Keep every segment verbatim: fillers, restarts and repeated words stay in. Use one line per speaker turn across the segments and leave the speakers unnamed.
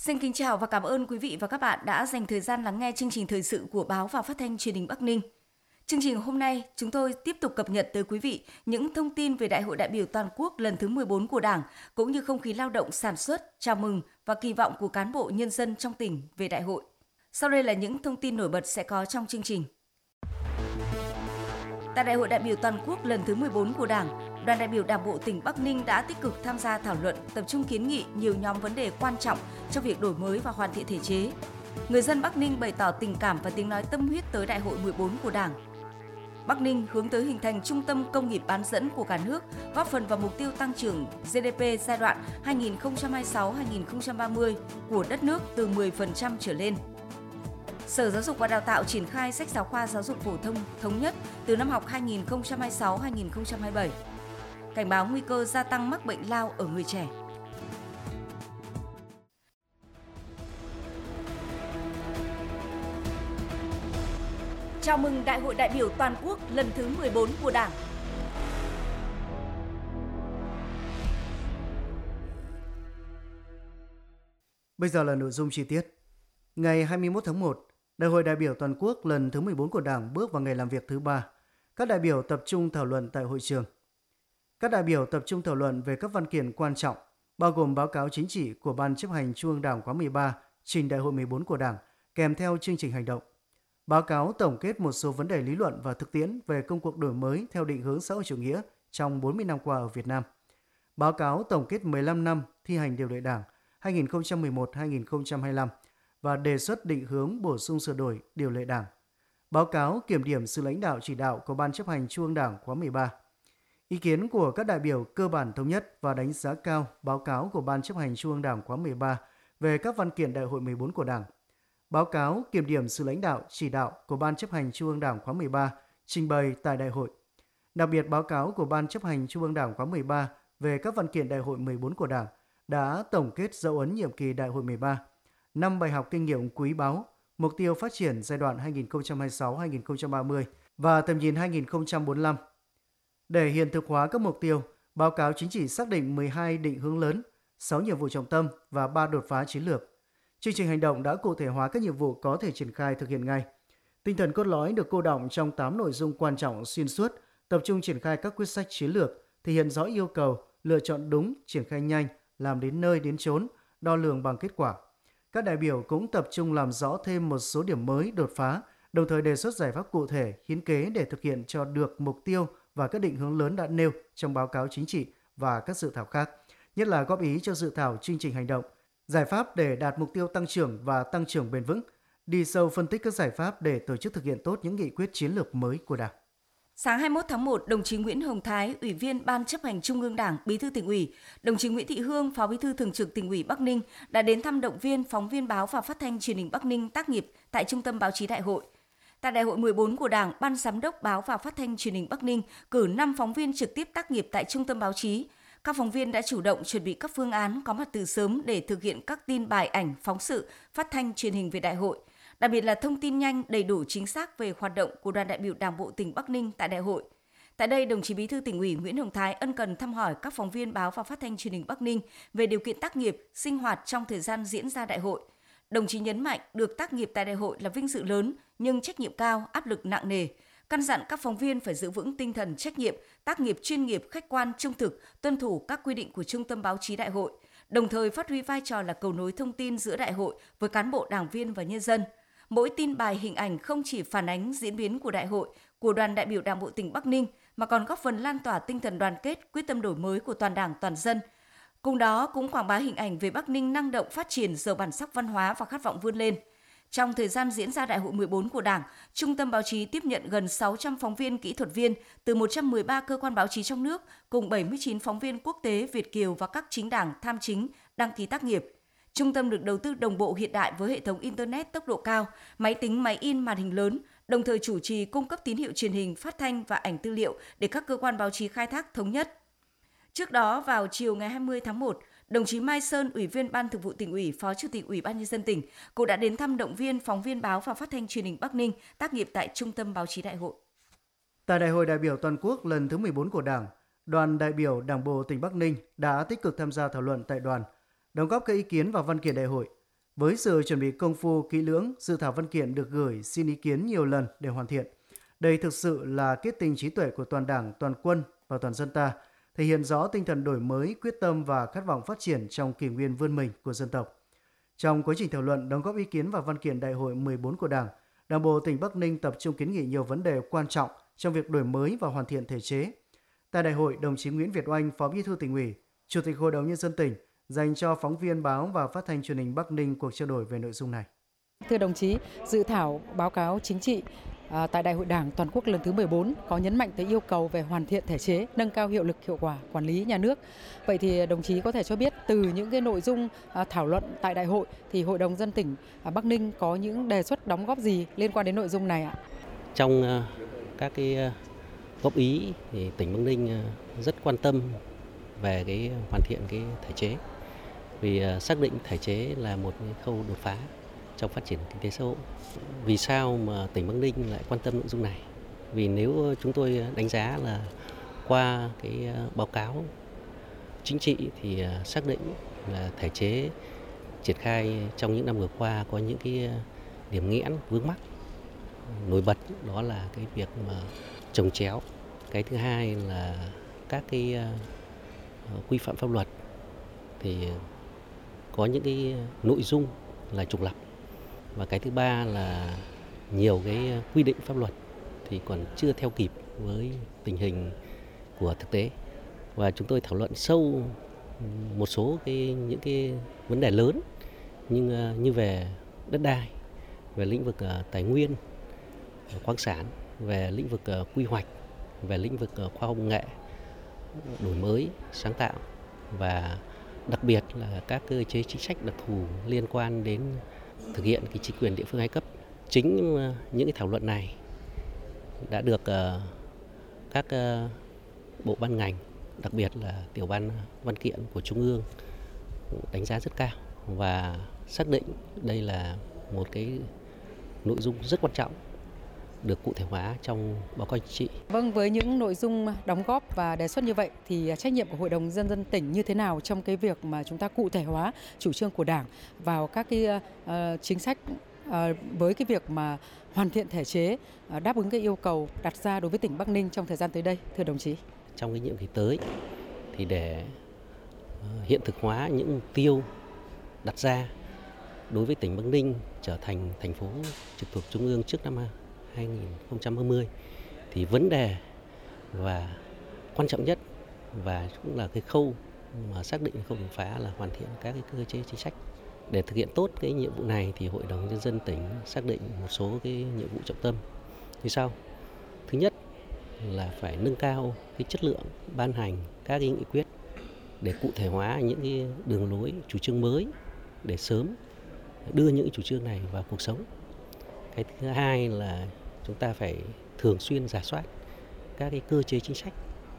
Xin kính chào và cảm ơn quý vị và các bạn đã dành thời gian lắng nghe chương trình thời sự của Báo và Phát thanh Truyền hình Bắc Ninh. Chương trình hôm nay, chúng tôi tiếp tục cập nhật tới quý vị những thông tin về Đại hội đại biểu toàn quốc lần thứ mười bốn của Đảng, cũng như không khí lao động sản xuất, chào mừng và kỳ vọng của cán bộ nhân dân trong tỉnh về đại hội. Sau đây là những thông tin nổi bật sẽ có trong chương trình. Tại Đại hội đại biểu toàn quốc lần thứ mười bốn của Đảng, Đoàn đại biểu Đảng bộ tỉnh Bắc Ninh đã tích cực tham gia thảo luận, tập trung kiến nghị nhiều nhóm vấn đề quan trọng trong việc đổi mới và hoàn thiện thể chế. Người dân Bắc Ninh bày tỏ tình cảm và tiếng nói tâm huyết tới Đại hội mười bốn của Đảng. Bắc Ninh hướng tới hình thành trung tâm công nghiệp bán dẫn của cả nước, góp phần vào mục tiêu tăng trưởng giê đê pê giai đoạn hai nghìn không trăm hai mươi sáu đến hai nghìn không trăm ba mươi của đất nước từ mười phần trăm trở lên. Sở Giáo dục và Đào tạo triển khai sách giáo khoa giáo dục phổ thông thống nhất từ năm học hai nghìn không trăm hai mươi sáu đến hai nghìn không trăm hai mươi bảy. Cảnh báo nguy cơ gia tăng mắc bệnh lao ở người trẻ. Chào mừng Đại hội đại biểu toàn quốc lần thứ mười bốn của Đảng.
Bây giờ là nội dung chi tiết. Ngày hai mươi mốt tháng một, Đại hội đại biểu toàn quốc lần thứ mười bốn của Đảng bước vào ngày làm việc thứ ba. Các đại biểu tập trung thảo luận tại hội trường. Các đại biểu tập trung thảo luận về các văn kiện quan trọng, bao gồm báo cáo chính trị của Ban chấp hành Trung ương Đảng khóa mười ba trình Đại hội mười bốn của Đảng, kèm theo chương trình hành động. Báo cáo tổng kết một số vấn đề lý luận và thực tiễn về công cuộc đổi mới theo định hướng xã hội chủ nghĩa trong bốn mươi năm qua ở Việt Nam. Báo cáo tổng kết mười lăm năm thi hành điều lệ Đảng hai nghìn không trăm mười một đến hai nghìn không trăm hai mươi lăm và đề xuất định hướng bổ sung sửa đổi điều lệ Đảng. Báo cáo kiểm điểm sự lãnh đạo chỉ đạo của Ban chấp hành Trung ương Đảng khóa mười ba. Ý kiến của các đại biểu cơ bản thống nhất và đánh giá cao báo cáo của Ban chấp hành Trung ương Đảng khóa mười ba về các văn kiện Đại hội mười bốn của Đảng. Báo cáo kiểm điểm sự lãnh đạo chỉ đạo của Ban chấp hành Trung ương Đảng khóa mười ba trình bày tại đại hội. Đặc biệt, báo cáo của Ban chấp hành Trung ương Đảng khóa mười ba về các văn kiện Đại hội mười bốn của Đảng đã tổng kết dấu ấn nhiệm kỳ Đại hội mười ba, năm bài học kinh nghiệm quý báu, mục tiêu phát triển giai đoạn hai nghìn không trăm hai mươi sáu đến hai nghìn không trăm ba mươi và tầm nhìn hai nghìn không trăm bốn mươi lăm. Để hiện thực hóa các mục tiêu, báo cáo chính trị xác định mười hai định hướng lớn, sáu nhiệm vụ trọng tâm và ba đột phá chiến lược. Chương trình hành động đã cụ thể hóa các nhiệm vụ có thể triển khai thực hiện ngay. Tinh thần cốt lõi được cô đọng trong tám nội dung quan trọng xuyên suốt, tập trung triển khai các quyết sách chiến lược, thể hiện rõ yêu cầu, lựa chọn đúng, triển khai nhanh, làm đến nơi đến chốn, đo lường bằng kết quả. Các đại biểu cũng tập trung làm rõ thêm một số điểm mới đột phá, đồng thời đề xuất giải pháp cụ thể, hiến kế để thực hiện cho được mục tiêu và các định hướng lớn đã nêu trong báo cáo chính trị và các dự thảo khác, nhất là góp ý cho dự thảo chương trình hành động, giải pháp để đạt mục tiêu tăng trưởng và tăng trưởng bền vững, đi sâu phân tích các giải pháp để tổ chức thực hiện tốt những nghị quyết chiến lược mới của Đảng.
Sáng hai mươi mốt tháng một, đồng chí Nguyễn Hồng Thái, Ủy viên Ban chấp hành Trung ương Đảng, Bí thư Tỉnh ủy, đồng chí Nguyễn Thị Hương, Phó Bí thư Thường trực Tỉnh ủy Bắc Ninh đã đến thăm động viên phóng viên báo và phát thanh truyền hình Bắc Ninh tác nghiệp tại Trung tâm Báo chí Đại hội. Tại Đại hội mười bốn của Đảng, Ban Giám đốc Báo và Phát thanh Truyền hình Bắc Ninh cử năm phóng viên trực tiếp tác nghiệp tại Trung tâm Báo chí. Các phóng viên đã chủ động chuẩn bị các phương án, có mặt từ sớm để thực hiện các tin bài ảnh, phóng sự, phát thanh truyền hình về đại hội. Đặc biệt là thông tin nhanh, đầy đủ, chính xác về hoạt động của Đoàn đại biểu Đảng bộ tỉnh Bắc Ninh tại đại hội. Tại đây, đồng chí Bí thư Tỉnh ủy Nguyễn Hồng Thái ân cần thăm hỏi các phóng viên báo và phát thanh truyền hình Bắc Ninh về điều kiện tác nghiệp, sinh hoạt trong thời gian diễn ra đại hội. Đồng chí nhấn mạnh được tác nghiệp tại đại hội là vinh dự lớn nhưng trách nhiệm cao, áp lực nặng nề. Căn dặn các phóng viên phải giữ vững tinh thần trách nhiệm, tác nghiệp chuyên nghiệp, khách quan, trung thực, tuân thủ các quy định của Trung tâm Báo chí Đại hội, đồng thời phát huy vai trò là cầu nối thông tin giữa đại hội với cán bộ, đảng viên và nhân dân. Mỗi tin bài hình ảnh không chỉ phản ánh diễn biến của đại hội, của Đoàn đại biểu Đảng bộ tỉnh Bắc Ninh mà còn góp phần lan tỏa tinh thần đoàn kết, quyết tâm đổi mới của toàn Đảng, toàn dân. Cùng đó cũng quảng bá hình ảnh về Bắc Ninh năng động, phát triển, giàu bản sắc văn hóa và khát vọng vươn lên. Trong thời gian diễn ra Đại hội mười bốn của Đảng, Trung tâm Báo chí tiếp nhận gần sáu trăm phóng viên kỹ thuật viên từ một trăm mười ba cơ quan báo chí trong nước, cùng bảy mươi chín phóng viên quốc tế, Việt kiều và các chính đảng, tham chính đăng ký tác nghiệp. Trung tâm được đầu tư đồng bộ hiện đại với hệ thống Internet tốc độ cao, máy tính, máy in, màn hình lớn, đồng thời chủ trì cung cấp tín hiệu truyền hình, phát thanh và ảnh tư liệu để các cơ quan báo chí khai thác thống nhất. Trước đó, vào chiều ngày hai mươi tháng một, đồng chí Mai Sơn, Ủy viên Ban Thường vụ Tỉnh ủy, Phó Chủ tịch Ủy ban Nhân dân tỉnh, cũng đã đến thăm động viên phóng viên báo và phát thanh truyền hình Bắc Ninh tác nghiệp tại Trung tâm Báo chí Đại hội.
Tại Đại hội đại biểu toàn quốc lần thứ mười bốn của Đảng, đoàn đại biểu Đảng bộ tỉnh Bắc Ninh đã tích cực tham gia thảo luận tại đoàn, đóng góp các ý kiến vào văn kiện đại hội. Với sự chuẩn bị công phu kỹ lưỡng, dự thảo văn kiện được gửi xin ý kiến nhiều lần để hoàn thiện. Đây thực sự là kết tinh trí tuệ của toàn Đảng, toàn quân và toàn dân ta, thể hiện rõ tinh thần đổi mới, quyết tâm và khát vọng phát triển trong kỷ nguyên vươn mình của dân tộc. Trong quá trình thảo luận, đóng góp ý kiến vào văn kiện Đại hội mười bốn của Đảng, Đảng bộ tỉnh Bắc Ninh tập trung kiến nghị nhiều vấn đề quan trọng trong việc đổi mới và hoàn thiện thể chế. Tại đại hội, đồng chí Nguyễn Việt Oanh, Phó Bí thư Tỉnh ủy, Chủ tịch Hội đồng Nhân dân tỉnh dành cho phóng viên báo và phát thanh truyền hình Bắc Ninh cuộc trao đổi về nội dung này.
Thưa đồng chí, dự thảo báo cáo chính trị à, tại Đại hội Đảng toàn quốc lần thứ mười bốn có nhấn mạnh tới yêu cầu về hoàn thiện thể chế, nâng cao hiệu lực hiệu quả quản lý nhà nước. Vậy thì đồng chí có thể cho biết từ những cái nội dung à, thảo luận tại đại hội thì Hội đồng Nhân dân tỉnh à, Bắc Ninh có những đề xuất đóng góp gì liên quan đến nội dung này ạ?
Trong uh, các cái uh, góp ý thì tỉnh Bắc Ninh uh, rất quan tâm về cái hoàn thiện cái thể chế, vì uh, xác định thể chế là một cái khâu đột phá trong phát triển kinh tế xã hội. Vì sao mà tỉnh Bắc Ninh lại quan tâm nội dung này? Vì nếu chúng tôi đánh giá là qua cái báo cáo chính trị thì xác định là thể chế triển khai trong những năm vừa qua có những cái điểm nghẽn vướng mắc nổi bật, đó là cái việc mà chồng chéo. Cái thứ hai là các cái quy phạm pháp luật thì có những cái nội dung là trùng lặp. Và cái thứ ba là nhiều cái quy định pháp luật thì còn chưa theo kịp với tình hình của thực tế. Và chúng tôi thảo luận sâu một số cái những cái vấn đề lớn nhưng như về đất đai, về lĩnh vực tài nguyên, khoáng sản, về lĩnh vực quy hoạch, về lĩnh vực khoa học công nghệ, đổi mới, sáng tạo và đặc biệt là các cơ chế chính sách đặc thù liên quan đến thực hiện cái chính quyền địa phương hai cấp. Chính những cái thảo luận này đã được uh, các uh, bộ ban ngành, đặc biệt là tiểu ban văn kiện của Trung ương đánh giá rất cao và xác định đây là một cái nội dung rất quan trọng được cụ thể hóa trong báo cáo chính trị.
Vâng, với những nội dung đóng góp và đề xuất như vậy thì trách nhiệm của Hội đồng Nhân dân tỉnh như thế nào trong cái việc mà chúng ta cụ thể hóa chủ trương của Đảng vào các cái uh, chính sách uh, với cái việc mà hoàn thiện thể chế uh, đáp ứng cái yêu cầu đặt ra đối với tỉnh Bắc Ninh trong thời gian tới đây, thưa đồng chí?
Trong cái nhiệm kỳ tới thì để uh, hiện thực hóa những mục tiêu đặt ra đối với tỉnh Bắc Ninh trở thành thành phố trực thuộc Trung ương trước năm hai nghìn không trăm hai mươi thì vấn đề và quan trọng nhất và cũng là cái khâu mà xác định khâu đột phá là hoàn thiện các cái cơ chế chính sách. Để thực hiện tốt cái nhiệm vụ này thì Hội đồng Nhân dân tỉnh xác định một số cái nhiệm vụ trọng tâm như sau. Thứ nhất là phải nâng cao cái chất lượng ban hành các cái nghị quyết để cụ thể hóa những cái đường lối chủ trương mới để sớm đưa những chủ trương này vào cuộc sống. Cái thứ hai là chúng ta phải thường xuyên rà soát các cái cơ chế chính sách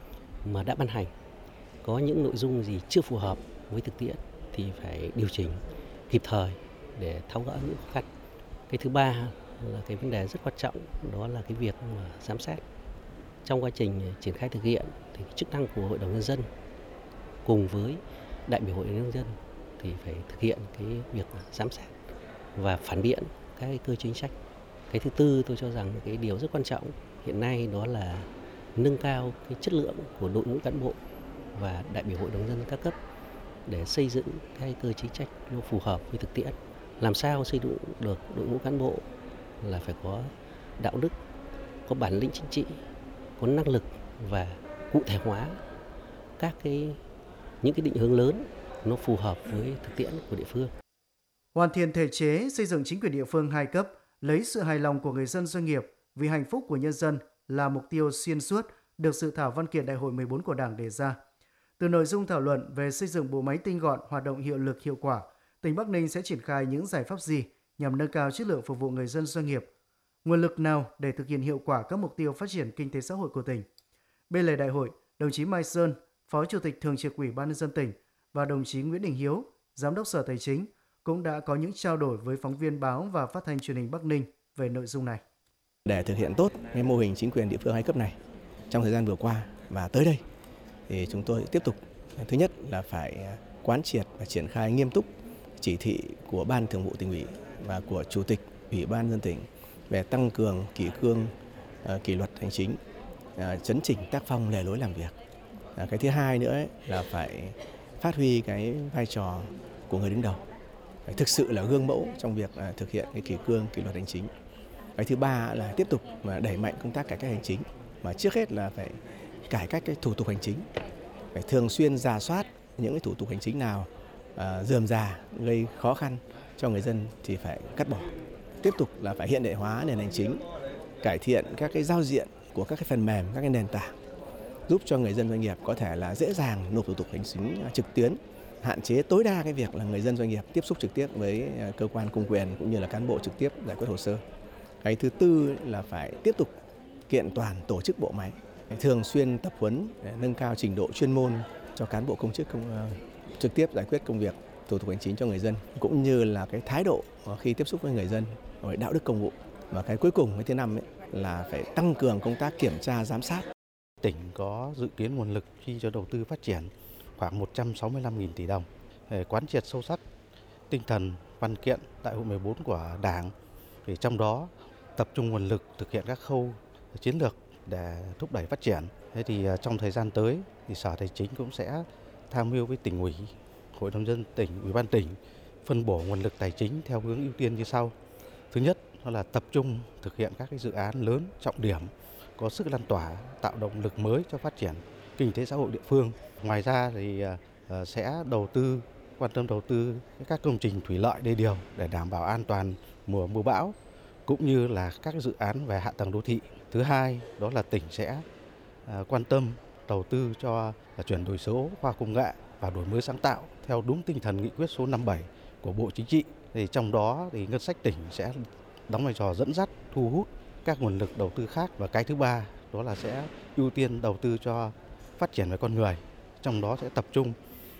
mà đã ban hành, có những nội dung gì chưa phù hợp với thực tiễn thì phải điều chỉnh kịp thời để tháo gỡ những khó khăn. Cái thứ ba là cái vấn đề rất quan trọng, đó là cái việc mà giám sát. Trong quá trình triển khai thực hiện thì chức năng của Hội đồng Nhân dân cùng với đại biểu Hội đồng Nhân dân thì phải thực hiện cái việc giám sát và phản biện các cái cơ chế chính sách. Cái thứ tư tôi cho rằng cái điều rất quan trọng hiện nay đó là nâng cao cái chất lượng của đội ngũ cán bộ và đại biểu Hội đồng Nhân dân các cấp để xây dựng cái cơ chế chính sách nó phù hợp với thực tiễn. Làm sao xây dựng được đội ngũ cán bộ là phải có đạo đức, có bản lĩnh chính trị, có năng lực và cụ thể hóa các cái những cái định hướng lớn nó phù hợp với thực tiễn của địa phương.
Hoàn thiện thể chế, xây dựng chính quyền địa phương hai cấp, lấy sự hài lòng của người dân doanh nghiệp vì hạnh phúc của nhân dân là mục tiêu xuyên suốt được dự thảo văn kiện Đại hội mười bốn của Đảng đề ra. Từ nội dung thảo luận về xây dựng bộ máy tinh gọn, hoạt động hiệu lực hiệu quả, tỉnh Bắc Ninh sẽ triển khai những giải pháp gì nhằm nâng cao chất lượng phục vụ người dân doanh nghiệp, nguồn lực nào để thực hiện hiệu quả các mục tiêu phát triển kinh tế xã hội của tỉnh. Bên lề đại hội, đồng chí Mai Sơn, Phó Chủ tịch Thường trực Ủy ban Nhân dân tỉnh và đồng chí Nguyễn Đình Hiếu, Giám đốc Sở Tài chính cũng đã có những trao đổi với phóng viên báo và phát thanh truyền hình Bắc Ninh về nội dung này.
Để thực hiện tốt cái mô hình chính quyền địa phương hai cấp này trong thời gian vừa qua và tới đây thì chúng tôi tiếp tục, thứ nhất là phải quán triệt và triển khai nghiêm túc chỉ thị của Ban Thường vụ Tỉnh ủy và của Chủ tịch Ủy ban nhân dân tỉnh về tăng cường kỷ cương, kỷ luật hành chính, chấn chỉnh tác phong lề lối làm việc. Cái thứ hai nữa ấy, là phải phát huy cái vai trò của người đứng đầu, phải thực sự là gương mẫu trong việc thực hiện cái kỷ cương, kỷ luật hành chính. Cái thứ ba là tiếp tục mà đẩy mạnh công tác cải cách hành chính, mà trước hết là phải cải cách cái thủ tục hành chính, phải thường xuyên rà soát những cái thủ tục hành chính nào uh, rườm rà gây khó khăn cho người dân thì phải cắt bỏ. Tiếp tục là phải hiện đại hóa nền hành chính, cải thiện các cái giao diện của các cái phần mềm, các cái nền tảng, giúp cho người dân doanh nghiệp có thể là dễ dàng nộp thủ tục hành chính trực tuyến, hạn chế tối đa cái việc là người dân doanh nghiệp tiếp xúc trực tiếp với cơ quan công quyền cũng như là cán bộ trực tiếp giải quyết hồ sơ. Cái thứ tư là phải tiếp tục kiện toàn tổ chức bộ máy, thường xuyên tập huấn để nâng cao trình độ chuyên môn cho cán bộ công chức công, uh, trực tiếp giải quyết công việc thủ tục hành chính cho người dân, cũng như là cái thái độ khi tiếp xúc với người dân, rồi đạo đức công vụ. Và cái cuối cùng, cái thứ năm ấy, là phải tăng cường công tác kiểm tra giám sát.
Tỉnh có dự kiến nguồn lực chi cho đầu tư phát triển khoảng một trăm sáu mươi lăm nghìn tỷ đồng, để quán triệt sâu sắc tinh thần văn kiện Đại hội mười bốn của Đảng, thì trong đó tập trung nguồn lực thực hiện các khâu chiến lược để thúc đẩy phát triển. Thế thì trong thời gian tới thì Sở Tài chính cũng sẽ tham mưu với Tỉnh ủy, Hội đồng nhân dân tỉnh, Ủy ban tỉnh phân bổ nguồn lực tài chính theo hướng ưu tiên như sau. Thứ nhất đó là tập trung thực hiện các cái dự án lớn trọng điểm có sức lan tỏa, tạo động lực mới cho phát triển kinh tế xã hội địa phương. Ngoài ra thì sẽ đầu tư quan tâm đầu tư các công trình thủy lợi đê điều để đảm bảo an toàn mùa mưa bão, cũng như là các dự án về hạ tầng đô thị. Thứ hai đó là tỉnh sẽ quan tâm đầu tư cho chuyển đổi số, khoa học công nghệ và đổi mới sáng tạo theo đúng tinh thần nghị quyết số năm mươi bảy của Bộ Chính trị. Thì trong đó thì ngân sách tỉnh sẽ đóng vai trò dẫn dắt, thu hút các nguồn lực đầu tư khác. Và cái thứ ba đó là sẽ ưu tiên đầu tư cho phát triển về con người, trong đó sẽ tập trung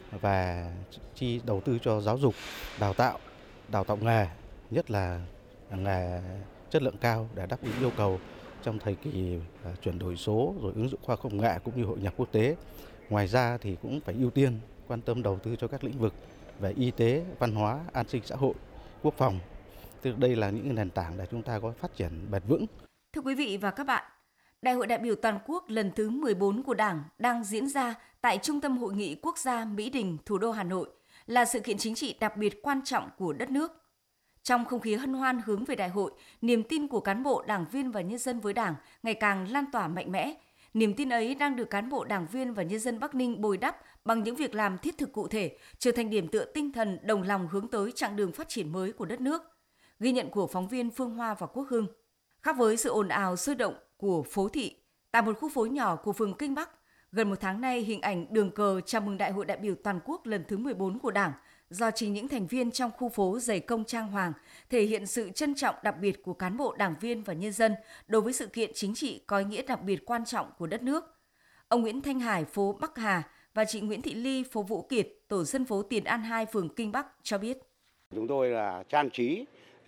và chi đầu tư cho giáo dục, đào tạo, đào tạo nghề, nhất là nghề chất lượng cao để đáp ứng yêu cầu trong thời kỳ chuyển đổi số rồi ứng dụng khoa học công nghệ cũng như hội nhập quốc tế. Ngoài ra thì cũng phải ưu tiên quan tâm đầu tư cho các lĩnh vực về y tế, văn hóa, an sinh xã hội, quốc phòng. Tức đây là những nền tảng để chúng ta có phát triển bền vững.
Thưa quý vị và các bạn, Đại hội đại biểu toàn quốc lần thứ mười bốn của Đảng đang diễn ra tại Trung tâm Hội nghị Quốc gia Mỹ Đình, thủ đô Hà Nội, là sự kiện chính trị đặc biệt quan trọng của đất nước. Trong không khí hân hoan hướng về đại hội, niềm tin của cán bộ, đảng viên và nhân dân với Đảng ngày càng lan tỏa mạnh mẽ. Niềm tin ấy đang được cán bộ, đảng viên và nhân dân Bắc Ninh bồi đắp bằng những việc làm thiết thực cụ thể, trở thành điểm tựa tinh thần đồng lòng hướng tới chặng đường phát triển mới của đất nước. Ghi nhận của phóng viên Phương Hoa và Quốc Hưng. Khác với sự ồn ào sôi động của phố thị, tại một khu phố nhỏ của phường Kinh Bắc, gần một tháng nay hình ảnh đường cờ chào mừng Đại hội đại biểu toàn quốc lần thứ mười bốn của Đảng do chính những thành viên trong khu phố dày công trang hoàng thể hiện sự trân trọng đặc biệt của cán bộ, đảng viên và nhân dân đối với sự kiện chính trị có ý nghĩa đặc biệt quan trọng của đất nước. Ông Nguyễn Thanh Hải, phố Bắc Hà và chị Nguyễn Thị Ly, phố Vũ Kiệt, tổ dân phố Tiền An hai, phường Kinh Bắc cho biết.
Chúng tôi là trang trí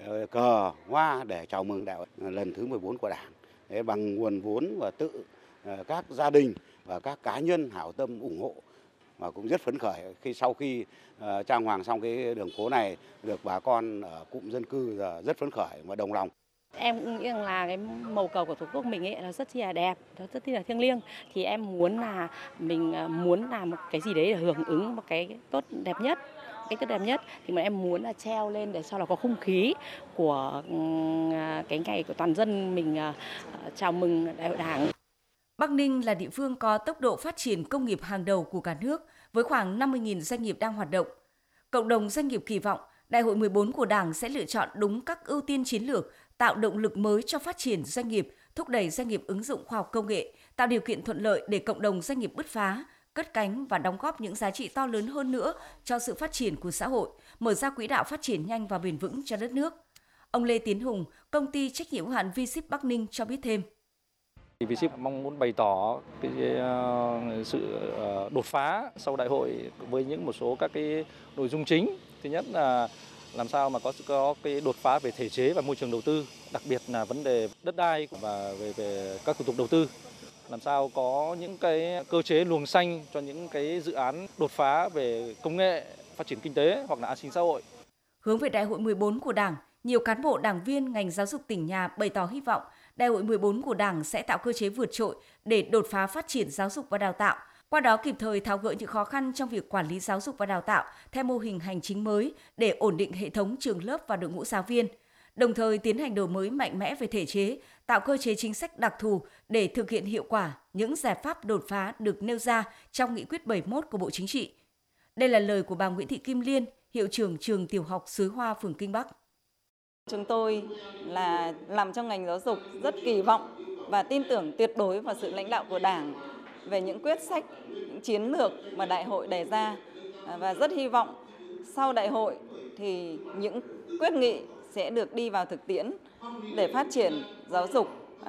cờ, hoa để chào mừng đại hội lần thứ mười bốn của Đảng Đấy, bằng nguồn vốn và tự các gia đình và các cá nhân hảo tâm ủng hộ, và cũng rất phấn khởi khi sau khi uh, trang hoàng xong cái đường phố này được bà con ở cụm dân cư là rất phấn khởi và đồng lòng.
Em cũng nghĩ rằng là cái màu cờ của Tổ quốc mình ấy là rất là đẹp, nó rất là thiêng liêng. Thì em muốn là mình muốn làm một cái gì đấy để hưởng ứng một cái tốt đẹp nhất. Cái tốt đẹp nhất thì mà em muốn là treo lên để sau là có không khí của cái ngày của toàn dân mình chào mừng Đại hội Đảng.
Bắc Ninh là địa phương có tốc độ phát triển công nghiệp hàng đầu của cả nước với khoảng năm mươi nghìn doanh nghiệp đang hoạt động. Cộng đồng doanh nghiệp kỳ vọng Đại hội mười bốn của Đảng sẽ lựa chọn đúng các ưu tiên chiến lược, tạo động lực mới cho phát triển doanh nghiệp, thúc đẩy doanh nghiệp ứng dụng khoa học công nghệ, tạo điều kiện thuận lợi để cộng đồng doanh nghiệp bứt phá, cất cánh và đóng góp những giá trị to lớn hơn nữa cho sự phát triển của xã hội, mở ra quỹ đạo phát triển nhanh và bền vững cho đất nước. Ông Lê Tiến Hùng, công ty trách nhiệm hữu hạn V-Ship Bắc Ninh cho biết thêm.
V-Ship mong muốn bày tỏ cái, uh, sự uh, đột phá sau đại hội với những một số các cái nội dung chính. Thứ nhất là làm sao mà có có cái đột phá về thể chế và môi trường đầu tư, đặc biệt là vấn đề đất đai và về về các thủ tục đầu tư. Làm sao có những cái cơ chế luồng xanh cho những cái dự án đột phá về công nghệ, phát triển kinh tế hoặc là an sinh xã hội.
Hướng về Đại hội mười bốn của Đảng, nhiều cán bộ đảng viên ngành giáo dục tỉnh nhà bày tỏ hy vọng Đại hội mười bốn của Đảng sẽ tạo cơ chế vượt trội để đột phá phát triển giáo dục và đào tạo, qua đó kịp thời tháo gỡ những khó khăn trong việc quản lý giáo dục và đào tạo theo mô hình hành chính mới để ổn định hệ thống trường lớp và đội ngũ giáo viên, đồng thời tiến hành đổi mới mạnh mẽ về thể chế, tạo cơ chế chính sách đặc thù để thực hiện hiệu quả những giải pháp đột phá được nêu ra trong nghị quyết bảy mươi mốt của Bộ Chính trị. Đây là lời của bà Nguyễn Thị Kim Liên, hiệu trưởng trường tiểu học Suối Hoa, phường Kinh Bắc.
Chúng tôi là làm trong ngành giáo dục rất kỳ vọng và tin tưởng tuyệt đối vào sự lãnh đạo của Đảng về những quyết sách, những chiến lược mà đại hội đề ra, và rất hy vọng sau đại hội thì những quyết nghị sẽ được đi vào thực tiễn để phát triển giáo dục,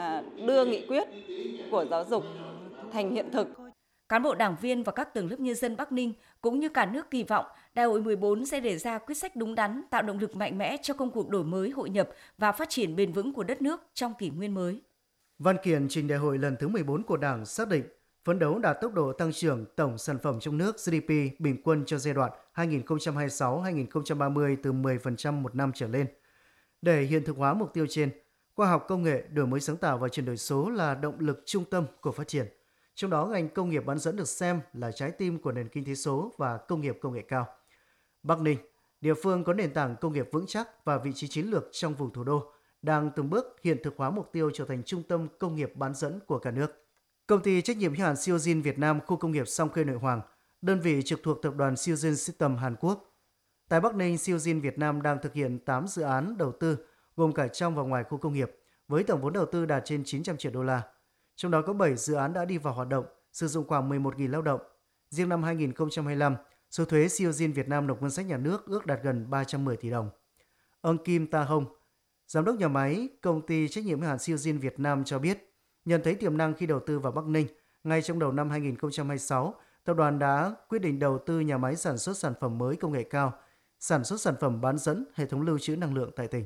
đưa nghị quyết của giáo dục thành hiện thực.
Cán bộ đảng viên và các tầng lớp nhân dân Bắc Ninh cũng như cả nước kỳ vọng Đại hội mười bốn sẽ đề ra quyết sách đúng đắn, tạo động lực mạnh mẽ cho công cuộc đổi mới, hội nhập và phát triển bền vững của đất nước trong kỷ nguyên mới.
Văn kiện trình Đại hội lần thứ mười bốn của Đảng xác định phấn đấu đạt tốc độ tăng trưởng tổng sản phẩm trong nước G D P bình quân cho giai đoạn hai nghìn không trăm hai mươi sáu đến hai nghìn không trăm ba mươi từ mười phần trăm một năm trở lên. Để hiện thực hóa mục tiêu trên, khoa học công nghệ, đổi mới sáng tạo và chuyển đổi số là động lực trung tâm của phát triển. Trong đó, ngành công nghiệp bán dẫn được xem là trái tim của nền kinh tế số và công nghiệp công nghệ cao. Bắc Ninh, địa phương có nền tảng công nghiệp vững chắc và vị trí chiến lược trong vùng thủ đô, đang từng bước hiện thực hóa mục tiêu trở thành trung tâm công nghiệp bán dẫn của cả nước. Công ty trách nhiệm hữu hạn Siêu-Jin Việt Nam khu công nghiệp Song Khê Nội Hoàng, đơn vị trực thuộc tập đoàn Siêu-Jin System Hàn Quốc. Tại Bắc Ninh, Siêu-Jin Việt Nam đang thực hiện tám dự án đầu tư gồm cả trong và ngoài khu công nghiệp với tổng vốn đầu tư đạt trên chín trăm triệu đô la. Trong đó có bảy dự án đã đi vào hoạt động, sử dụng khoảng mười một nghìn lao động. Riêng năm hai nghìn không trăm hai mươi lăm, số thuế Siêu-Jin Việt Nam nộp ngân sách nhà nước ước đạt gần ba trăm mười tỷ đồng. Ông Kim Ta Hong, giám đốc nhà máy công ty trách nhiệm hữu hạn Siêu-Jin Việt Nam cho biết, nhận thấy tiềm năng khi đầu tư vào Bắc Ninh, ngay trong đầu năm hai nghìn không trăm hai mươi sáu, tập đoàn đã quyết định đầu tư nhà máy sản xuất sản phẩm mới công nghệ cao, sản xuất sản phẩm bán dẫn, hệ thống lưu trữ năng lượng tại tỉnh.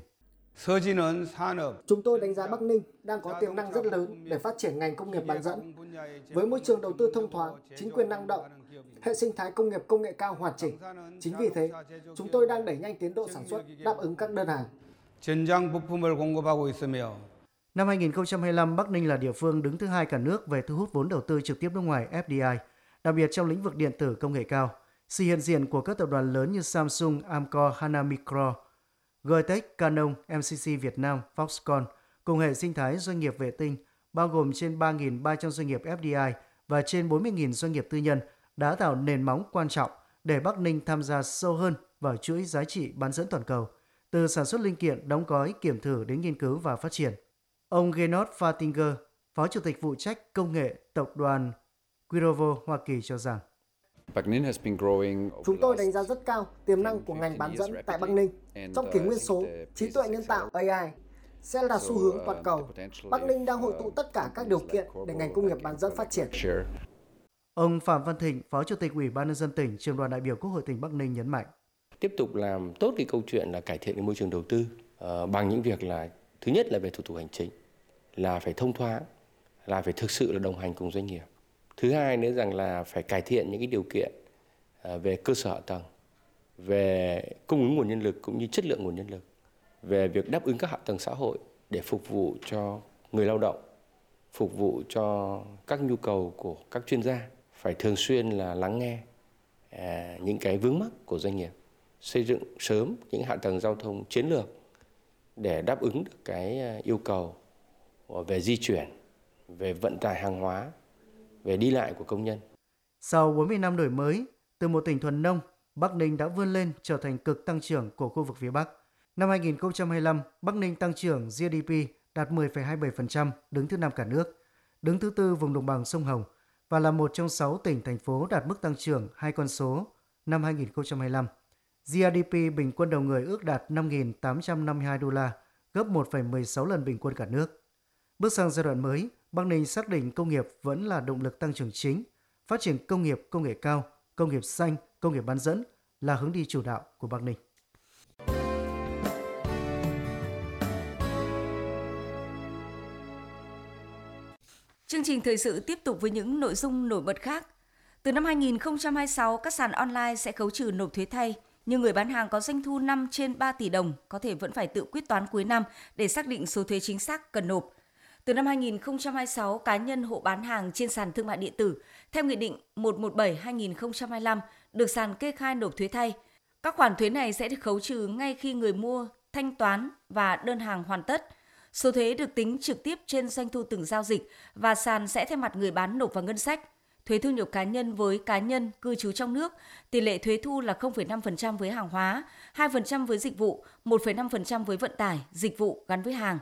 Chúng tôi đánh giá Bắc Ninh đang có tiềm năng rất lớn để phát triển ngành công nghiệp bán dẫn. Với môi trường đầu tư thông thoáng, chính quyền năng động, hệ sinh thái công nghiệp công nghệ cao hoàn chỉnh. Chính vì thế, chúng tôi đang đẩy nhanh tiến độ sản xuất, đáp ứng các đơn hàng.
Năm hai nghìn không trăm hai mươi lăm, Bắc Ninh là địa phương đứng thứ hai cả nước về thu hút vốn đầu tư trực tiếp nước ngoài F D I, đặc biệt trong lĩnh vực điện tử công nghệ cao. Sự hiện diện của các tập đoàn lớn như Samsung, Amcor, Hana Micro, Goetech, Canon, M C C Việt Nam, Foxconn cùng hệ sinh thái doanh nghiệp vệ tinh bao gồm trên ba nghìn ba trăm doanh nghiệp F D I và trên bốn mươi nghìn doanh nghiệp tư nhân đã tạo nền móng quan trọng để Bắc Ninh tham gia sâu hơn vào chuỗi giá trị bán dẫn toàn cầu, từ sản xuất linh kiện, đóng gói, kiểm thử đến nghiên cứu và phát triển. Ông Gernot Fatinger, Phó Chủ tịch phụ trách công nghệ tập đoàn Quirovo Hoa Kỳ cho rằng
chúng tôi đánh giá rất cao tiềm năng của ngành bán dẫn tại Bắc Ninh. Trong kỷ nguyên số, trí tuệ nhân tạo A I sẽ là xu hướng toàn cầu. Bắc Ninh đang hội tụ tất cả các điều kiện để ngành công nghiệp bán dẫn phát triển.
Ông Phạm Văn Thịnh, Phó Chủ tịch Ủy ban nhân dân tỉnh, Trưởng đoàn đại biểu Quốc hội tỉnh Bắc Ninh nhấn mạnh:
Tiếp tục làm tốt cái câu chuyện là cải thiện cái môi trường đầu tư uh, bằng những việc là thứ nhất là về thủ tục hành chính, là phải thông thoáng, là phải thực sự là đồng hành cùng doanh nghiệp. Thứ hai nữa rằng là phải cải thiện những cái điều kiện về cơ sở hạ tầng, về cung ứng nguồn nhân lực cũng như chất lượng nguồn nhân lực, về việc đáp ứng các hạ tầng xã hội để phục vụ cho người lao động, phục vụ cho các nhu cầu của các chuyên gia, phải thường xuyên là lắng nghe những cái vướng mắc của doanh nghiệp, xây dựng sớm những hạ tầng giao thông chiến lược để đáp ứng được cái yêu cầu về di chuyển, về vận tải hàng hóa, về đi lại của công nhân.
Sau bốn mươi năm đổi mới, từ một tỉnh thuần nông, Bắc Ninh đã vươn lên trở thành cực tăng trưởng của khu vực phía Bắc. Năm hai nghìn không trăm hai mươi lăm, Bắc Ninh tăng trưởng G D P đạt mười phẩy hai mươi bảy phần trăm, đứng thứ năm cả nước, đứng thứ tư vùng đồng bằng sông Hồng và là một trong sáu tỉnh thành phố đạt mức tăng trưởng hai con số năm hai nghìn không trăm hai mươi lăm. G D P bình quân đầu người ước đạt năm nghìn tám trăm năm mươi hai đô la, gấp một phẩy mười sáu lần bình quân cả nước. Bước sang giai đoạn mới, Bắc Ninh xác định công nghiệp vẫn là động lực tăng trưởng chính, phát triển công nghiệp công nghệ cao, công nghiệp xanh, công nghiệp bán dẫn là hướng đi chủ đạo của Bắc Ninh.
Chương trình thời sự tiếp tục với những nội dung nổi bật khác. Từ năm hai nghìn không trăm hai mươi sáu, các sàn online sẽ khấu trừ nộp thuế thay nhưng người bán hàng có doanh thu năm trên ba tỷ đồng có thể vẫn phải tự quyết toán cuối năm để xác định số thuế chính xác cần nộp. Từ năm hai nghìn không trăm hai mươi sáu, cá nhân hộ bán hàng trên sàn thương mại điện tử theo Nghị định một trăm mười bảy trên hai nghìn không trăm hai mươi lăm được sàn kê khai nộp thuế thay. Các khoản thuế này sẽ được khấu trừ ngay khi người mua thanh toán và đơn hàng hoàn tất. Số thuế được tính trực tiếp trên doanh thu từng giao dịch và sàn sẽ thay mặt người bán nộp vào ngân sách. Thuế thu nhập cá nhân với cá nhân cư trú trong nước, tỷ lệ thuế thu là không phẩy năm phần trăm với hàng hóa, hai phần trăm với dịch vụ, một phẩy năm phần trăm với vận tải, dịch vụ gắn với hàng.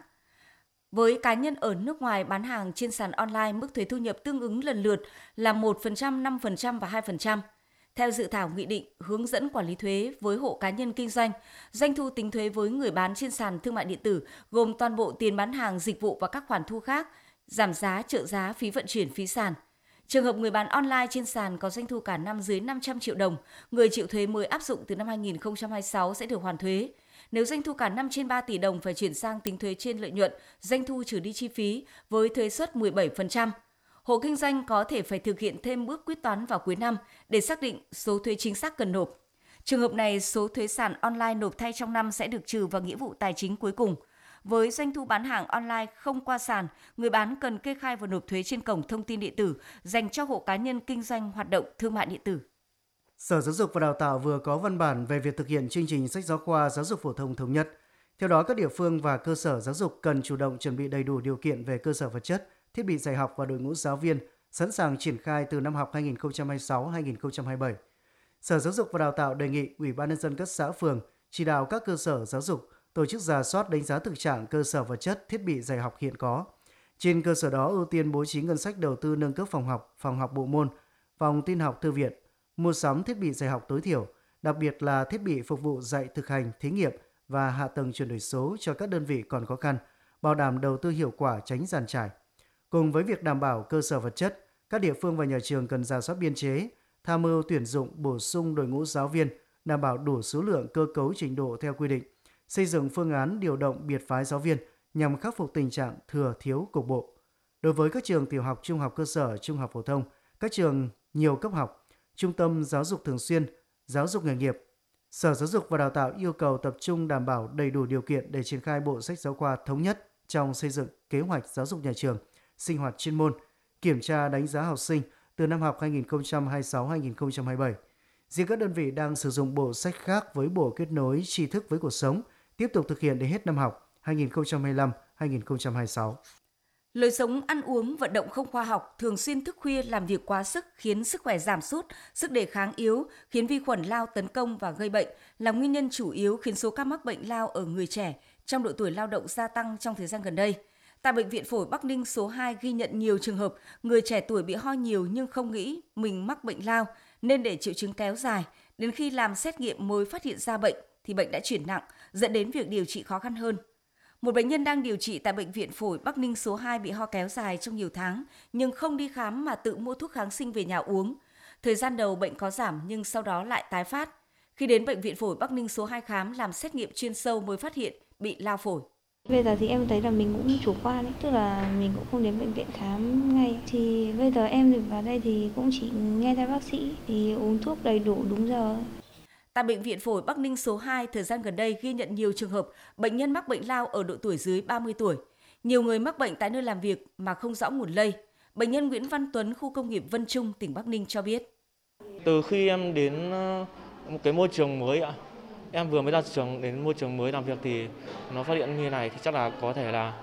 Với cá nhân ở nước ngoài bán hàng trên sàn online, mức thuế thu nhập tương ứng lần lượt là một phần trăm, năm phần trăm và hai phần trăm. Theo dự thảo nghị định hướng dẫn quản lý thuế với hộ cá nhân kinh doanh, doanh thu tính thuế với người bán trên sàn thương mại điện tử gồm toàn bộ tiền bán hàng, dịch vụ và các khoản thu khác, giảm giá, trợ giá, phí vận chuyển, phí sàn. Trường hợp người bán online trên sàn có doanh thu cả năm dưới năm trăm triệu đồng, người chịu thuế mới áp dụng từ năm hai nghìn không trăm hai mươi sáu sẽ được hoàn thuế. Nếu doanh thu cả năm trên ba tỷ đồng phải chuyển sang tính thuế trên lợi nhuận, doanh thu trừ đi chi phí với thuế suất mười bảy phần trăm. Hộ kinh doanh có thể phải thực hiện thêm bước quyết toán vào cuối năm để xác định số thuế chính xác cần nộp. Trường hợp này, số thuế sàn online nộp thay trong năm sẽ được trừ vào nghĩa vụ tài chính cuối cùng. Với doanh thu bán hàng online không qua sàn, người bán cần kê khai và nộp thuế trên cổng thông tin điện tử dành cho hộ cá nhân kinh doanh hoạt động thương mại điện tử.
Sở Giáo dục và Đào tạo vừa có văn bản về việc thực hiện chương trình sách giáo khoa giáo dục phổ thông thống nhất. Theo đó, các địa phương và cơ sở giáo dục cần chủ động chuẩn bị đầy đủ điều kiện về cơ sở vật chất, thiết bị dạy học và đội ngũ giáo viên, sẵn sàng triển khai từ năm học hai nghìn không trăm hai mươi sáu đến hai nghìn không trăm hai mươi bảy. Sở Giáo dục và Đào tạo đề nghị Ủy ban nhân dân các xã phường chỉ đạo các cơ sở giáo dục tổ chức rà soát đánh giá thực trạng cơ sở vật chất, thiết bị dạy học hiện có. Trên cơ sở đó ưu tiên bố trí ngân sách đầu tư nâng cấp phòng học, phòng học bộ môn, phòng tin học thư viện, mua sắm thiết bị dạy học tối thiểu, đặc biệt là thiết bị phục vụ dạy thực hành, thí nghiệm và hạ tầng chuyển đổi số cho các đơn vị còn khó khăn, bảo đảm đầu tư hiệu quả, tránh giàn trải. Cùng với việc đảm bảo cơ sở vật chất, các địa phương và nhà trường cần rà soát biên chế, tham mưu tuyển dụng bổ sung đội ngũ giáo viên, đảm bảo đủ số lượng, cơ cấu, trình độ theo quy định, xây dựng phương án điều động biệt phái giáo viên nhằm khắc phục tình trạng thừa thiếu cục bộ. Đối với các trường tiểu học, trung học cơ sở, trung học phổ thông, các trường nhiều cấp học, trung tâm giáo dục thường xuyên, giáo dục nghề nghiệp, Sở Giáo dục và Đào tạo yêu cầu tập trung đảm bảo đầy đủ điều kiện để triển khai bộ sách giáo khoa thống nhất trong xây dựng kế hoạch giáo dục nhà trường, sinh hoạt chuyên môn, kiểm tra đánh giá học sinh từ năm học hai nghìn không trăm hai mươi sáu đến hai nghìn không trăm hai mươi bảy. Riêng các đơn vị đang sử dụng bộ sách khác với bộ kết nối tri thức với cuộc sống tiếp tục thực hiện đến hết năm học hai nghìn không trăm hai mươi lăm đến hai nghìn không trăm hai mươi sáu.
Lối sống ăn uống, vận động không khoa học, thường xuyên thức khuya, làm việc quá sức khiến sức khỏe giảm sút, sức đề kháng yếu, khiến vi khuẩn lao tấn công và gây bệnh là nguyên nhân chủ yếu khiến số ca mắc bệnh lao ở người trẻ trong độ tuổi lao động gia tăng trong thời gian gần đây. Tại Bệnh viện Phổi Bắc Ninh số hai ghi nhận nhiều trường hợp người trẻ tuổi bị ho nhiều nhưng không nghĩ mình mắc bệnh lao nên để triệu chứng kéo dài. Đến khi làm xét nghiệm mới phát hiện ra bệnh thì bệnh đã chuyển nặng, dẫn đến việc điều trị khó khăn hơn. Một bệnh nhân đang điều trị tại Bệnh viện Phổi Bắc Ninh số hai bị ho kéo dài trong nhiều tháng nhưng không đi khám mà tự mua thuốc kháng sinh về nhà uống. Thời gian đầu bệnh có giảm nhưng sau đó lại tái phát. Khi đến Bệnh viện Phổi Bắc Ninh số hai khám làm xét nghiệm chuyên sâu mới phát hiện bị lao phổi.
Bây giờ thì em thấy là mình cũng chủ quan ấy, tức là mình cũng không đến bệnh viện khám ngay. Thì bây giờ em vào đây thì cũng chỉ nghe theo bác sĩ thì uống thuốc đầy đủ đúng giờ.
Tại Bệnh viện Phổi Bắc Ninh số hai, thời gian gần đây ghi nhận nhiều trường hợp bệnh nhân mắc bệnh lao ở độ tuổi dưới ba mươi tuổi. Nhiều người mắc bệnh tại nơi làm việc mà không rõ nguồn lây. Bệnh nhân Nguyễn Văn Tuấn, khu công nghiệp Vân Trung, tỉnh Bắc Ninh cho biết.
Từ khi em đến một cái môi trường mới ạ, em vừa mới ra trường đến môi trường mới làm việc thì nó phát hiện như này thì chắc là có thể là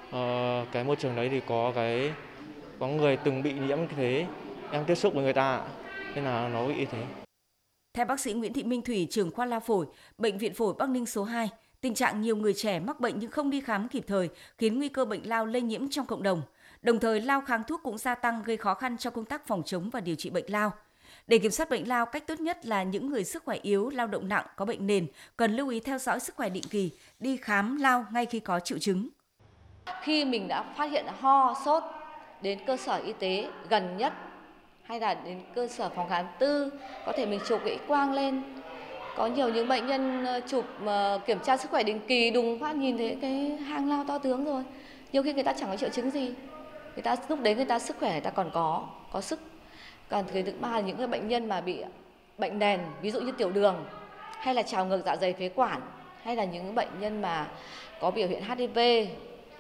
uh, cái môi trường đấy thì có cái có người từng bị nhiễm như thế, em tiếp xúc với người ta nên là nó bị như thế.
Theo bác sĩ Nguyễn Thị Minh Thủy, trưởng khoa lao phổi, Bệnh viện Phổi Bắc Ninh số hai, tình trạng nhiều người trẻ mắc bệnh nhưng không đi khám kịp thời khiến nguy cơ bệnh lao lây nhiễm trong cộng đồng. Đồng thời, lao kháng thuốc cũng gia tăng gây khó khăn cho công tác phòng chống và điều trị bệnh lao. Để kiểm soát bệnh lao, cách tốt nhất là những người sức khỏe yếu, lao động nặng, có bệnh nền cần lưu ý theo dõi sức khỏe định kỳ, đi khám lao ngay khi có triệu chứng.
Khi mình đã phát hiện ho, sốt, đến cơ sở y tế gần nhất hay là đến cơ sở phòng khám tư, có thể mình chụp cái quang lên. Có nhiều những bệnh nhân chụp kiểm tra sức khỏe định kỳ đùng phát nhìn thấy cái hang lao to tướng rồi. Nhiều khi người ta chẳng có triệu chứng gì. Người ta lúc đấy người ta sức khỏe người ta còn có có sức. Còn thứ thứ ba là những cái bệnh nhân mà bị bệnh nền, ví dụ như tiểu đường hay là trào ngược dạ dày phế quản, hay là những bệnh nhân mà có biểu hiện hát i vê,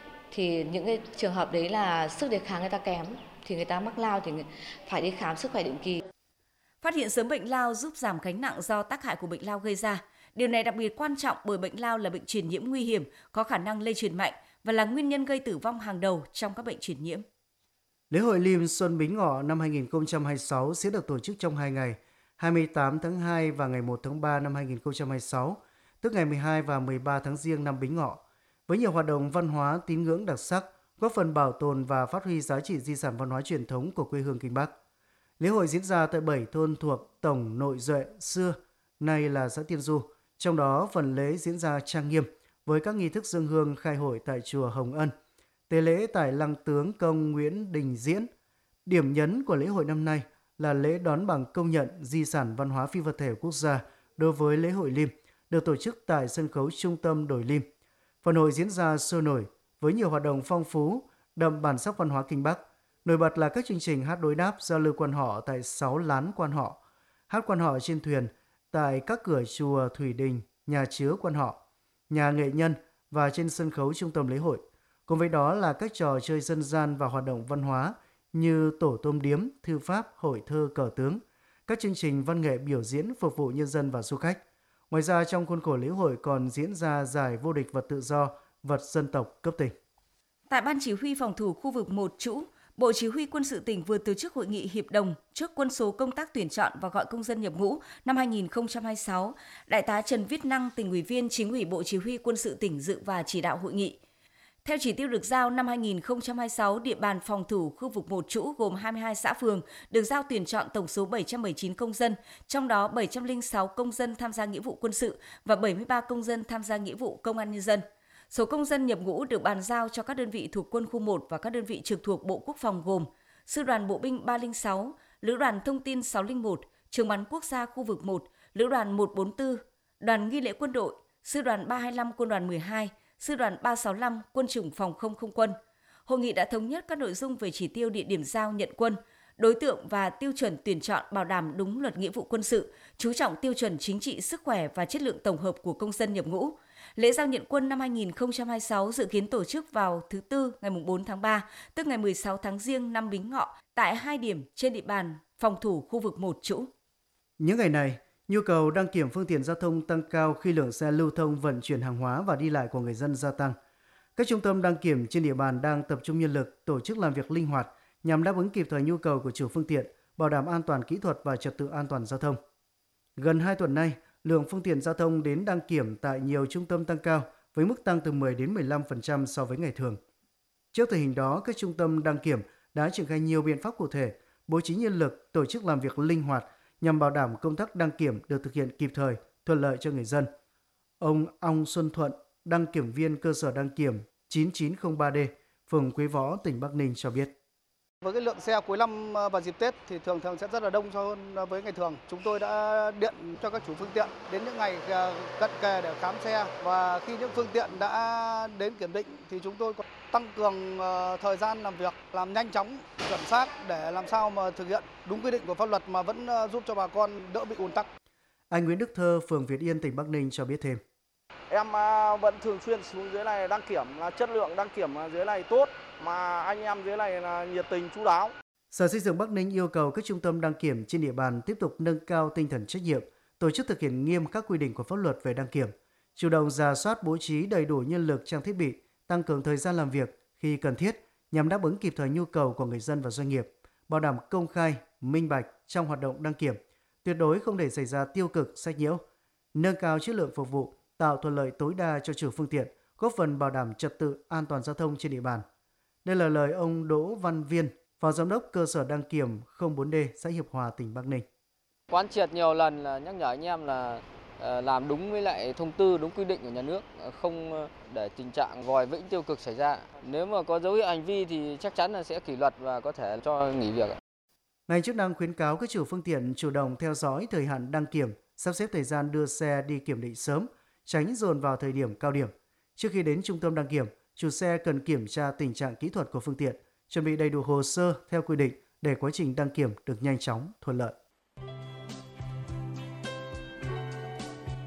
thì những cái trường hợp đấy là sức đề kháng người ta kém, thì người ta mắc lao thì phải đi khám sức khỏe định kỳ.
Phát hiện sớm bệnh lao giúp giảm gánh nặng do tác hại của bệnh lao gây ra. Điều này đặc biệt quan trọng bởi bệnh lao là bệnh truyền nhiễm nguy hiểm, có khả năng lây truyền mạnh và là nguyên nhân gây tử vong hàng đầu trong các bệnh truyền nhiễm.
Lễ hội Liêm Xuân Bính Ngọ năm hai nghìn không trăm hai mươi sáu sẽ được tổ chức trong hai ngày, hai mươi tám tháng hai và ngày một tháng ba năm hai nghìn không trăm hai mươi sáu, tức ngày mười hai và mười ba tháng Giêng năm Bính Ngọ, với nhiều hoạt động văn hóa, tín ngưỡng đặc sắc, góp phần bảo tồn và phát huy giá trị di sản văn hóa truyền thống của quê hương Kinh Bắc. Lễ hội diễn ra tại bảy thôn thuộc tổng Nội Duệ xưa, nay là xã Tiên Du, trong đó phần lễ diễn ra trang nghiêm với các nghi thức dâng hương khai hội tại chùa Hồng Ân, tế lễ tại lăng tướng công Nguyễn Đình Diễn. Điểm nhấn của lễ hội năm nay là lễ đón bằng công nhận di sản văn hóa phi vật thể quốc gia đối với lễ hội Liêm, được tổ chức tại sân khấu trung tâm đồi Liêm. Phần hội diễn ra sôi nổi với nhiều hoạt động phong phú, đậm bản sắc văn hóa Kinh Bắc. Nổi bật là các chương trình hát đối đáp, giao lưu quan họ tại sáu lán quan họ, hát quan họ trên thuyền tại các cửa chùa Thủy Đình, nhà chứa quan họ, nhà nghệ nhân và trên sân khấu trung tâm lễ hội. Cùng với đó là các trò chơi dân gian và hoạt động văn hóa như tổ tôm điếm, thư pháp, hội thơ, cờ tướng, các chương trình văn nghệ biểu diễn phục vụ nhân dân và du khách. Ngoài ra, trong khuôn khổ lễ hội còn diễn ra giải vô địch vật tự do, vật dân tộc cấp tỉnh.
Tại Ban Chỉ huy Phòng thủ khu vực một Trũ, Bộ Chỉ huy Quân sự tỉnh vừa tổ chức hội nghị hiệp đồng trước quân số công tác tuyển chọn và gọi công dân nhập ngũ năm hai nghìn không trăm hai mươi sáu. Đại tá Trần Viết Năng, tỉnh ủy viên Chính ủy Bộ Chỉ huy Quân sự tỉnh dự và chỉ đạo hội nghị. Theo chỉ tiêu được giao năm hai nghìn không trăm hai mươi sáu, địa bàn phòng thủ khu vực một Trũ gồm hai mươi hai xã phường được giao tuyển chọn tổng số bảy trăm bảy mươi chín công dân, trong đó bảy trăm lẻ sáu công dân tham gia nghĩa vụ quân sự và bảy mươi ba công dân tham gia nghĩa vụ công an nhân dân. Số công dân nhập ngũ được bàn giao cho các đơn vị thuộc quân khu một và các đơn vị trực thuộc Bộ Quốc phòng gồm Sư đoàn Bộ binh ba không sáu, Lữ đoàn Thông tin sáu không một, Trường bắn quốc gia khu vực một, Lữ đoàn một bốn tư, Đoàn nghi lễ quân đội, Sư đoàn ba hai lăm Quân đoàn mười hai, Sư đoàn ba sáu lăm Quân chủng phòng không không quân. Hội nghị đã thống nhất các nội dung về chỉ tiêu địa điểm giao nhận quân, đối tượng và tiêu chuẩn tuyển chọn bảo đảm đúng luật nghĩa vụ quân sự, chú trọng tiêu chuẩn chính trị, sức khỏe và chất lượng tổng hợp của công dân nhập ngũ. Lễ giao nhận quân năm hai nghìn không trăm hai mươi sáu dự kiến tổ chức vào thứ Tư ngày bốn tháng ba, tức ngày mười sáu tháng Giêng năm Bính Ngọ tại hai điểm trên địa bàn phòng thủ khu vực một Trũ.
Những ngày này, nhu cầu đăng kiểm phương tiện giao thông tăng cao khi lượng xe lưu thông vận chuyển hàng hóa và đi lại của người dân gia tăng. Các trung tâm đăng kiểm trên địa bàn đang tập trung nhân lực, tổ chức làm việc linh hoạt nhằm đáp ứng kịp thời nhu cầu của chủ phương tiện, bảo đảm an toàn kỹ thuật và trật tự an toàn giao thông. Gần hai tuần nay, lượng phương tiện giao thông đến đăng kiểm tại nhiều trung tâm tăng cao với mức tăng từ mười đến mười lăm phần trăm so với ngày thường. Trước tình hình đó, các trung tâm đăng kiểm đã triển khai nhiều biện pháp cụ thể, bố trí nhân lực, tổ chức làm việc linh hoạt nhằm bảo đảm công tác đăng kiểm được thực hiện kịp thời, thuận lợi cho người dân. Ông Ong Xuân Thuận, đăng kiểm viên cơ sở đăng kiểm chín chín không ba D, phường Quế Võ, tỉnh Bắc Ninh cho biết.
Với cái lượng xe cuối năm và dịp Tết thì thường thường sẽ rất là đông so hơn với ngày thường. Chúng tôi đã điện cho các chủ phương tiện đến những ngày cận kề để khám xe, và khi những phương tiện đã đến kiểm định thì chúng tôi có tăng cường thời gian làm việc, làm nhanh chóng, chuẩn xác để làm sao mà thực hiện đúng quy định của pháp luật mà vẫn giúp cho bà con đỡ bị ùn tắc.
Anh Nguyễn Đức Thơ, phường Việt Yên, tỉnh Bắc Ninh cho biết thêm.
Em vẫn thường xuyên xuống dưới này đăng kiểm, là chất lượng đăng kiểm dưới này tốt, mà anh em dưới này là nhiệt tình chu đáo.
Sở Xây dựng Bắc Ninh yêu cầu các trung tâm đăng kiểm trên địa bàn tiếp tục nâng cao tinh thần trách nhiệm, tổ chức thực hiện nghiêm các quy định của pháp luật về đăng kiểm, chủ động rà soát bố trí đầy đủ nhân lực, trang thiết bị, tăng cường thời gian làm việc khi cần thiết nhằm đáp ứng kịp thời nhu cầu của người dân và doanh nghiệp, bảo đảm công khai, minh bạch trong hoạt động đăng kiểm, tuyệt đối không để xảy ra tiêu cực, sách nhiễu, nâng cao chất lượng phục vụ, tạo thuận lợi tối đa cho chủ phương tiện, góp phần bảo đảm trật tự an toàn giao thông trên địa bàn. Đây là lời ông Đỗ Văn Viên, Phó Giám đốc cơ sở đăng kiểm không bốn D, xã Hiệp Hòa, tỉnh Bắc Ninh.
Quán triệt nhiều lần là nhắc nhở anh em là làm đúng với lại thông tư, đúng quy định của nhà nước, không để tình trạng vòi vĩnh tiêu cực xảy ra. Nếu mà có dấu hiệu hành vi thì chắc chắn là sẽ kỷ luật và có thể cho nghỉ việc.
Ngành chức năng khuyến cáo các chủ phương tiện chủ động theo dõi thời hạn đăng kiểm, sắp xếp thời gian đưa xe đi kiểm định sớm, tránh dồn vào thời điểm cao điểm. Trước khi đến trung tâm đăng kiểm, chủ xe cần kiểm tra tình trạng kỹ thuật của phương tiện, chuẩn bị đầy đủ hồ sơ theo quy định để quá trình đăng kiểm được nhanh chóng, thuận lợi.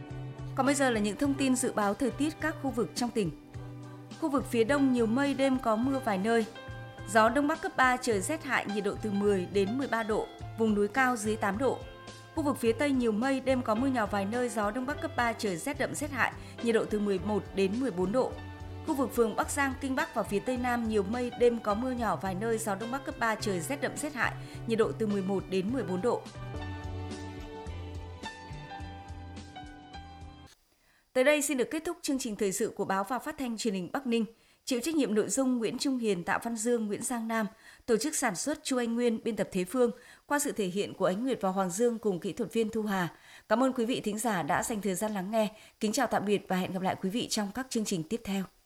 Còn bây giờ là những thông tin dự báo thời tiết các khu vực trong tỉnh. Khu vực phía đông nhiều mây, đêm có mưa vài nơi. Gió đông bắc cấp ba, trời rét hại, nhiệt độ từ mười đến mười ba độ, vùng núi cao dưới tám độ. Khu vực phía tây nhiều mây, đêm có mưa nhỏ vài nơi, gió đông bắc cấp ba, trời rét đậm rét hại, nhiệt độ từ mười một đến mười bốn độ. Khu vực phường Bắc Giang, Kinh Bắc và phía tây nam nhiều mây, đêm có mưa nhỏ vài nơi, gió đông bắc cấp ba, trời rét đậm rét hại, nhiệt độ từ mười một đến mười bốn độ. Tới đây xin được kết thúc chương trình thời sự của Báo và Phát thanh Truyền hình Bắc Ninh. Chịu trách nhiệm nội dung Nguyễn Trung Hiền, Tạ Văn Dương, Nguyễn Giang Nam, tổ chức sản xuất Chu Anh Nguyên, biên tập Thế Phương, qua sự thể hiện của Ánh Nguyệt và Hoàng Dương cùng kỹ thuật viên Thu Hà. Cảm ơn quý vị thính giả đã dành thời gian lắng nghe. Kính chào tạm biệt và hẹn gặp lại quý vị trong các chương trình tiếp theo.